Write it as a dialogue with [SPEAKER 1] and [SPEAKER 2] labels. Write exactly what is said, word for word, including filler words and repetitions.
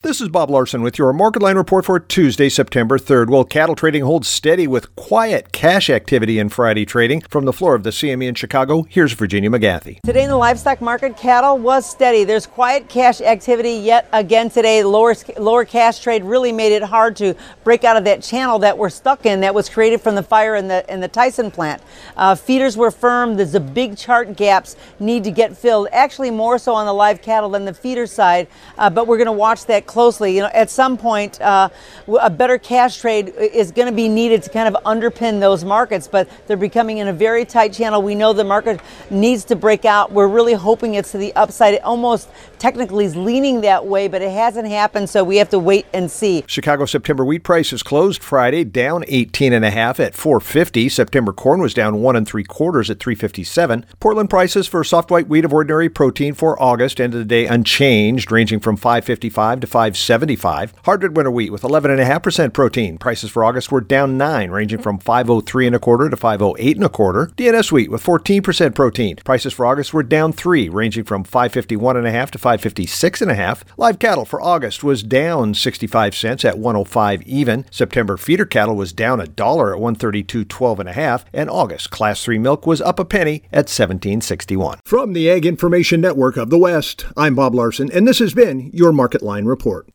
[SPEAKER 1] This is Bob Larson with your Market Line report for Tuesday, September third. Well, cattle trading holds steady with quiet cash activity in Friday trading. From the floor of the C M E in Chicago, here's Virginia McGathy.
[SPEAKER 2] Today in the livestock market, cattle was steady. There's quiet cash activity yet again today. Lower, lower cash trade really made it hard to break out of that channel that we're stuck in that was created from the fire in the in the Tyson plant. Uh, feeders were firm. There's the big chart gaps need to get filled, actually more so on the live cattle than the feeder side, uh, but we're going to watch that closely. You know, at some point, uh, a better cash trade is going to be needed to kind of underpin those markets, but they're becoming in a very tight channel. We know the market needs to break out. We're really hoping it's to the upside. It almost technically is leaning that way, but it hasn't happened, so we have to wait and see.
[SPEAKER 1] Chicago September wheat prices closed Friday down eighteen and a half at four fifty. September corn was down one and three quarters at three fifty-seven. Portland prices for soft white wheat of ordinary protein for August ended the day unchanged, ranging from five fifty-five to five seventy-five. Hardwood winter wheat with eleven and a half percent protein. Prices for August were down nine, ranging from five oh three and a quarter to five oh eight and a quarter. D N S wheat with fourteen percent protein. Prices for August were down three, ranging from five fifty-one and a half to five fifty-six and a half. Live cattle for August was down sixty-five cents at one oh five even. September feeder cattle was down a dollar at one thirty-two twelve and a half, and August class three milk was up a penny at seventeen sixty-one. From the Ag Information Network of the West, I'm Bob Larson, and this has been your Market Line report.